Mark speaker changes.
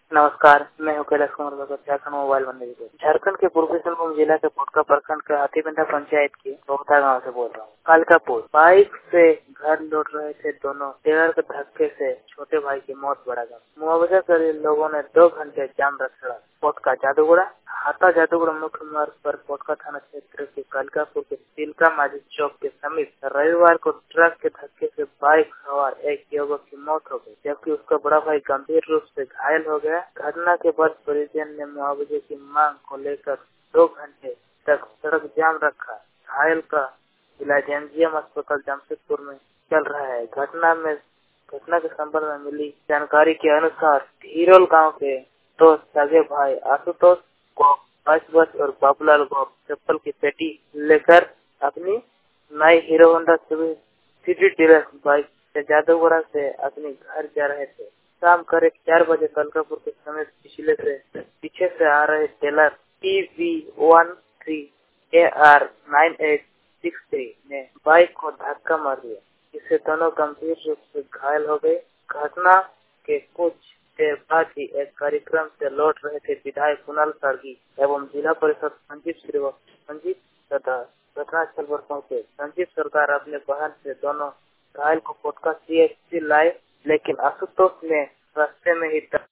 Speaker 1: नमस्कार, मैं हूँ कैलाश कुमार भगत, झारखंड मोबाइल बनने की। झारखंड के पूर्वी सिंहभूम जिला के पोटका प्रखंड के हाथीपिंडा पंचायत की रोहता गांव से बोल रहा हूँ। कालकापुर बाइक से घर लौट रहे थे दोनों, टेलर के धक्के से छोटे भाई की मौत बढ़ा गई। मुआवजा के लिए लोगों ने 2 घंटे जाम रखा। पोटका जादूगुड़ा हाथा जादूगुड़ा मुख्य मार्ग पर पोटका थाना क्षेत्र के कालकापुर के तिलका माझी चौक के समीप रविवार को ट्रक के धक्के से बाइक सवार एक युवक की मौत हो गई, जबकि उसका बड़ा भाई गंभीर रूप से घायल हो गया। घटना के बाद परिजन ने मुआवजे की मांग को लेकर 2 घंटे तक सड़क जाम रखा। घायल का इलाज एमजीएम अस्पताल जमशेदपुर में चल रहा है। घटना के संबंध में मिली जानकारी के अनुसार धीरोल गांव के 2 सगे भाई आशुतोष को 5 वर्ष और बाबूलाल को चप्पल की पेटी लेकर अपनी नई Hero Honda City deluxe bike से जादूगुड़ा से अपने घर जा रहे थे। शाम करीब 4 बजे कालकापुर के समीप पीछे से आ रहे टेलर PV13AR9863 ने बाइक को धक्का मार दिया, जिससे दोनों गंभीर रूप से घायल हो गए। घटना के कुछ देर बाद ही एक कार्यक्रम से लौट रहे थे विधायक कुणाल सार्गी एवं जिला परिषद संजीव तथा घटनास्थल पर पहुंचे। संजीव सरकार अपने वाहन से दोनों घायल को पोटका CHC लाए, लेकिन आशुतोष ने रास्ते में ही